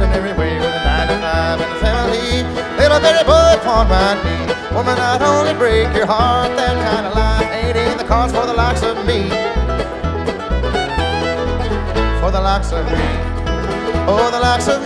in every way with a 9 to 5 and a family. Little Betty boy upon my knee. Woman, not only break your heart, that kind of life ain't in the cards for the likes of me. For the likes of me. Oh, the likes of